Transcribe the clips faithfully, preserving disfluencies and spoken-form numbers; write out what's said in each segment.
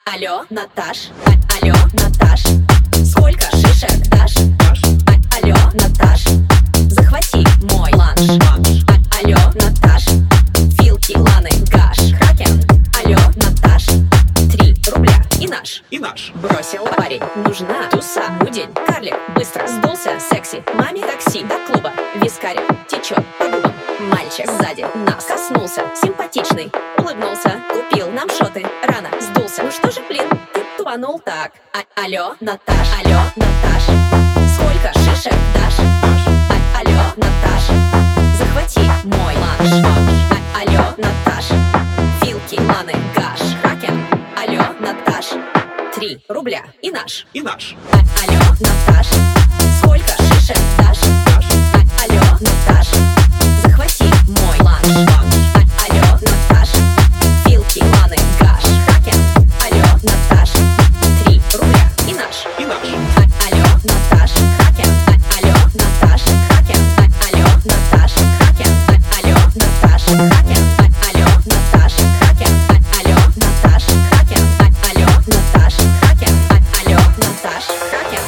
Алло, Наташ, а- алло, Наташ, сколько шишек дашь? А- алло, Наташ, захвати мой ланч. А- алло, Наташ, вилки, ланы, гаш, кракен. Алло, Наташ, три рубля и наш. И наш. Бросил парень, нужна туса, будень, карлик, быстро сдулся, секси, маме такси до клуба, вискарь течет по губам. Мальчик сзади нас коснулся, симпатичный, улыбнулся, купил нам шоты, рано сдулся. Ну что же, блин, ты тупанул так. А- алло, Наташ, алло, Наташ, сколько шишек дашь? А- алло, Наташ, захвати мой ланч. А- алло, Наташ, вилки, ланы, гаш, кракен. Алло, Наташ, три рубля и наш. И наш. А- алло, Наташ, сколько шишек дашь? А- алло, Наташ, захвати мой ланч. А- алло, Наташ, вилки, ланы, гаш, кракен. Алло, Наташ, три рубля и наш. И наш. А- алло, Наташ, кракен. А- алло, Наташ, кракен. А- алло, Наташ, кракен. А- алло, Наташ, кракен. А- алло, Наташ, кракен. А- алло, Наташ, кракен. А- алло, Наташ, кракен. А- алло, Наташ, кракен.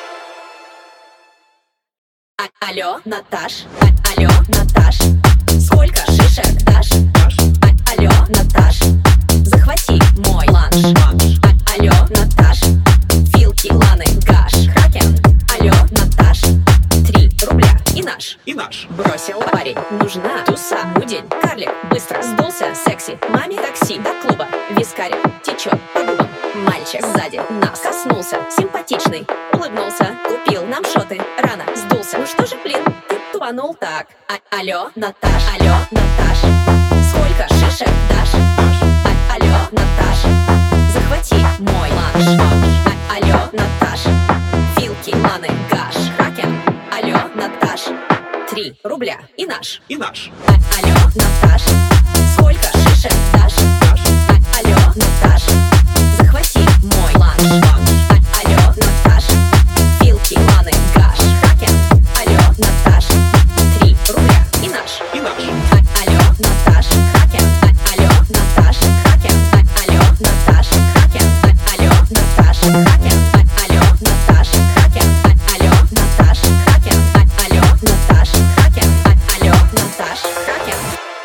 А- алло, Наташ, а- алло, Наташ, сколько шишек дашь? А- алло, Наташ, захвати мой ланч. А- алло, Наташ, вилки, ланы, гаш, кракен. Алло, Наташ, три рубля и наш. И наш. Бросил парень, нужна туса, будень, карлик, быстро сдулся, секси, маме такси до клуба, вискарь течет по губам. Мальчик сзади нас коснулся, симпатичный, улыбнулся, купил нам шоты, рано сдулся. Ну что же, блин, ты тупанул так. А- алло, Наташ, алло, Наташ, сколько шишек дашь? А- алло, Наташ, захвати мой ланч. А- алло, Наташ, вилки, ланы, гаш, кракен. Алло, Наташ, три рубля и наш. И наш. А- алло, Наташ, сколько шишек дашь? А- алло, Наташ, захвати мой ланч. А- алло, Наташ, вилки, ланы, гаш, кракен. Алло, Наташ, три рубля и наш. И наш. А- алло, Наташ, кракен. А- алло, Наташ, кракен. А- алло, Наташ, кракен. А- алло, Наташ, кракен. А- алло, Наташ, кракен. А- алло, Наташ, кракен. А- алло, Наташ, кракен. А- алло, Наташ, кракен.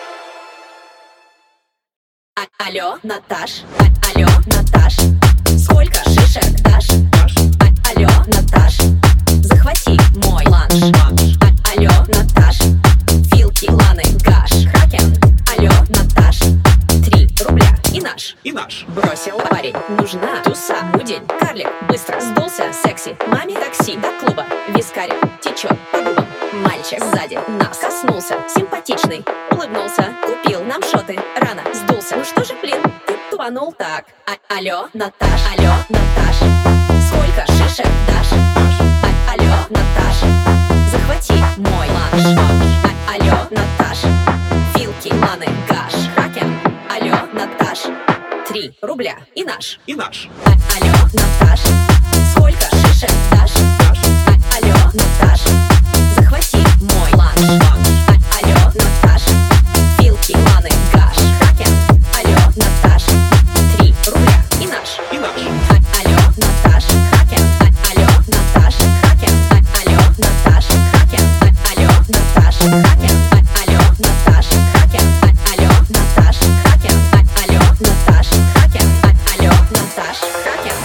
А- алло, Наташ, А- алло, Наташ, сколько шишек дашь? А- алло, Наташ, захвати мой ланч. А- алло, Наташ, вилки, ланы, гаш, кракен. Алло, Наташ, три рубля и наш. И наш. Бросил парень, нужна туса, будень, карлик, быстро сдулся, секси, маме такси до клуба, вискарь течет по губам. Мальчик сзади нас коснулся, симпатичный, улыбнулся, купил нам шоты, рано сдулся. Ну что же, блин, ты тупанул так. А- алло, Наташ, алло, Наташ, сколько шишек дашь? А- алло, Наташ, захвати мой ланч. А- алло, Наташ, вилки, ланы, гаш, кракен. Алло, Наташ, три рубля и наш. И наш. А- алло, Наташ, сколько шишек дашь? А- алло, Наташ, захвати мой ланч. А- алло, Наташ, вилки, ланы, гаш, кракен. Алло, Наташ, три рубля и наш. И наш. А- алло, Наташ, кракен. А- алло, Наташ, кракен. А- алло, Наташ, кракен. А- алло, Наташ, кракен. А- алло, Наташ, кракен. А- алло, Наташ, кракен. А- алло, Наташ, кракен. А- алло, Наташ, кракен.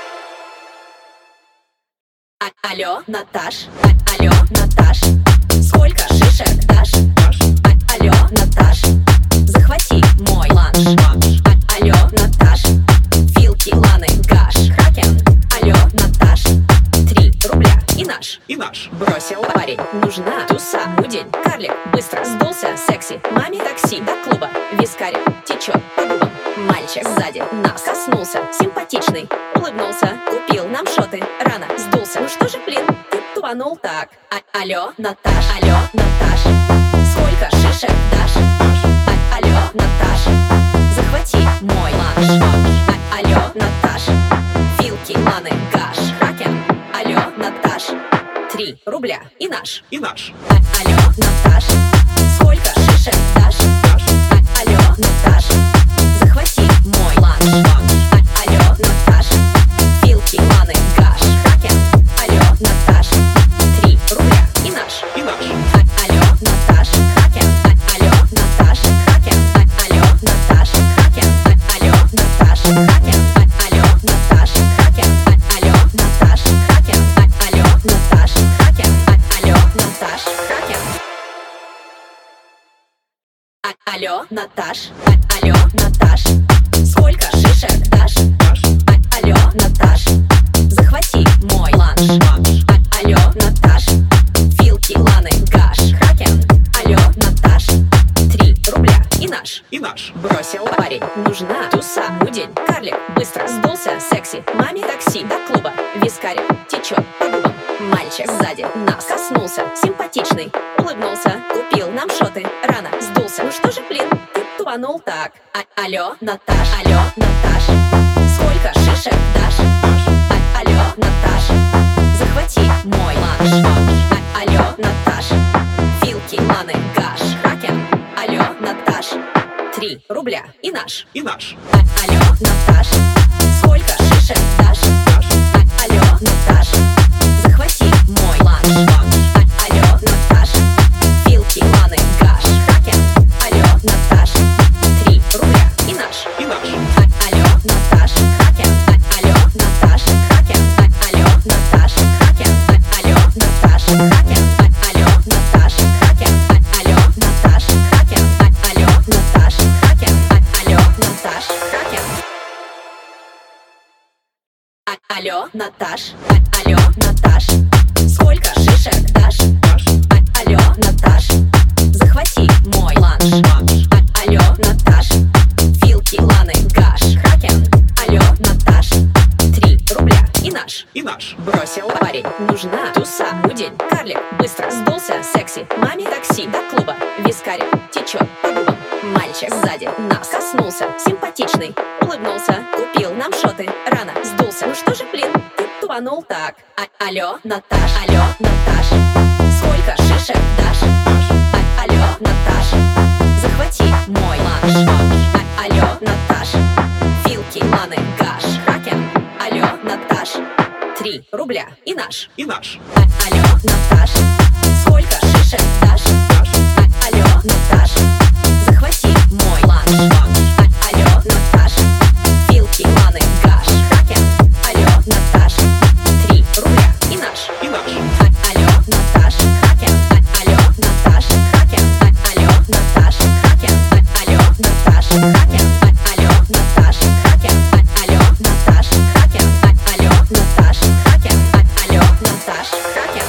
А- алло, Наташ, А- алло, Наташ, сколько шишек дашь? А- алло, Наташ, захвати мой ланч. А- алло, Наташ, вилки, ланы, гаш, кракен. Алло, Наташ, три рубля и наш. И наш. Бросил парень, нужна туса, будень, карлик, быстро сдулся, секси, маме такси до клуба, вискарь течет по губам. Мальчик сзади нас коснулся, симпатичный, улыбнулся, купил нам шоты, рано сдулся. Ну что же, блин, ты тупанул так. А- алло, Наташ, алло, Наташ, сколько шишек дашь? А- алло, Наташ, захвати мой ланч. А- алло, Наташ, вилки, ланы, гаш, кракен. Алло, Наташ, три рубля и наш. И наш. А- алло, Наташ, сколько шишек дашь? А- алло, Наташ, захвати мой ланч. А- алло, Наташ, Наташ, а- алло, Наташ, сколько шишек дашь? А- алло, Наташ, захвати мой ланч. А- алло, Наташ, вилки, ланы, гаш, кракен. Алло, Наташ, три рубля и наш. И наш. Бросил парень, нужна туса, мудень, карлик, быстро сдулся, секси, маме такси до клуба, вискарь течет по губам. Мальчик сзади нас коснулся, симпатичный, улыбнулся, купил нам шоты, рано сдулся. Ну что же, блин, ты тупанул так. А- алло, Наташ, алло, Наташ, сколько шишек дашь? А- алло, Наташ, захвати мой ланч. А- алло, Наташ, вилки, ланы, гаш, кракен. Алло, Наташ, три рубля и наш. И наш. А- алло, Наташ, сколько шишек дашь? А- алло, Наташ, захвати мой ланч. А- алло, Наташ, вилки, ланы, гаш, кракен. Алло, Наташ, три рубля и наш. И наш. А- алло, Наташ, кракен. А- алло, Наташ, кракен. А- алло, Наташ, кракен. А- алло, Наташ, кракен. А- алло, Наташ, кракен. А- алло, Наташ, кракен. А- алло, Наташ, кракен. А- алло, Наташ, кракен. А- алло, Наташ, а- алло, Наташ, сколько шишек дашь? А- алло, Наташ, захвати мой ланч. А- алло, Наташ, вилки, ланы, гаш, кракен. Алло, Наташ, три рубля и наш. И наш. Бросил парень, нужна туса, мудень, карлик, быстро сдулся, секси, маме такси до клуба, вискарь течет по губам. Мальчик сзади нас коснулся, симпатичный, улыбнулся, купил нам шоты, рано сдулся. Ну что же, блин, ты тупанул так. А- алло, Наташ, алло, Наташ, сколько шишек дашь? А- алло, Наташ, захвати мой ланч. А- алло, Наташ, вилки, ланы, гаш, кракен. Алло, Наташ, три рубля и наш. И наш. А- алло, Наташ, сколько шишек дашь? А- алло, Наташ, захвати мой ланч. А- алло, Наташ, вилки, ланы, гаш, кракен. Алло, Наташ, три рубля и наш. И наш. А- алло, Наташ, кракен. А- алло, Наташ, кракен. А- алло, Наташ, кракен. А- алло, Наташ, кракен. А- алло, Наташ, кракен. А- алло, Наташ, кракен. А- алло, Наташ, кракен. А- алло, Наташ, кракен.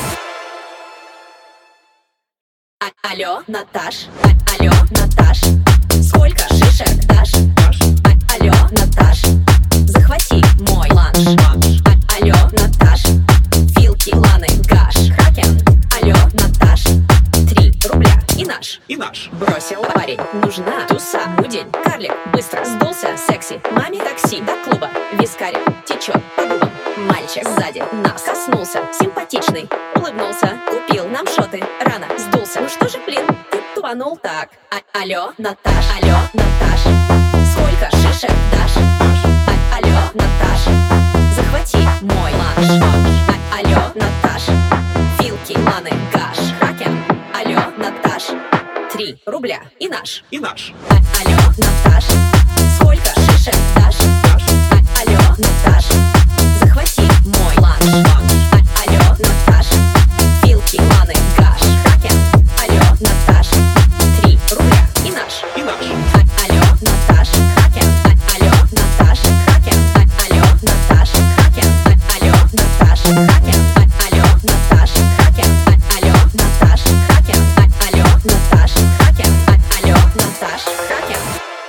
А- алло, Наташ, а- алло, Наташ, сколько шишек дашь? А- алло, Наташ, захвати мой ланч. А- алло, Наташ, вилки, ланы, гаш, кракен. Алло, Наташ, три рубля и наш. И наш. Бросил парень, нужна туса, мудень, карлик, быстро сдулся, секси, маме такси до клуба, вискарь течет по губам. Мальчик сзади нас коснулся, симпатичный, улыбнулся, купил нам шоты, рано сдулся. Ну что же, блин, ты тупанул так. А- алло, Наташ, алло, Наташ, сколько шишек дашь? А- алло, Наташ, захвати мой ланч. А- алло, Наташ, вилки, ланы, гаш, кракен. Алло, Наташ, три рубля и наш. И наш. А- алло, Наташ, сколько шишек дашь? А- алло, Наташ, захвати мой ланч. А- алло, Наташ, вилки, ланы, гаш, кракен. Алло, Наташ, три рубля и наш. И наш. А- алло, Наташ, кракен. А- алло, Наташ, кракен. А- алло, Наташ, кракен. А- алло, Наташ, кракен. А- алло, Наташ, кракен. А- алло, Наташ, кракен. А- алло, Наташ, кракен. А- алло, Наташ, кракен.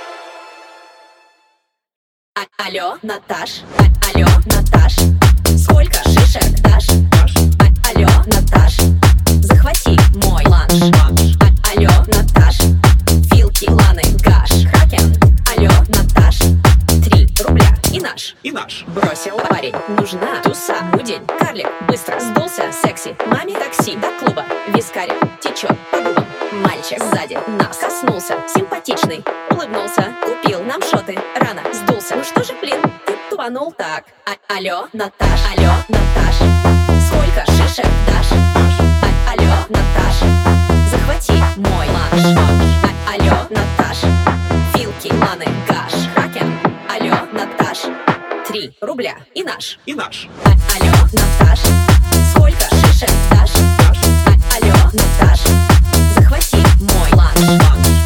А- алло, Наташ, а- алло, Наташ, сколько шишек дашь? А- алло, Наташ, захвати мой ланч. А- алло, Наташ, вилки, ланы, гаш, кракен. Алло, Наташ, три рубля и наш. И наш. Бросил парень, нужна туса, мудень, карлик, быстро сдулся, секси, маме такси до клуба, вискарь течет по губам. Мальчик сзади нас коснулся, симпатичный, улыбнулся, купил нам шоты, рано сдулся. Ну что же, блин, ты тупанул так. А- алло, Наташ, алло, Наташ, сколько шишек дашь? А- алло, Наташ, захвати мой ланч. А- алло, Наташ, вилки, ланы, гаш, кракен. Алло, Наташ, три рубля и наш. И наш. А- алло, Наташ, сколько шишек дашь? А- алло, Наташ, захвати мой ланч.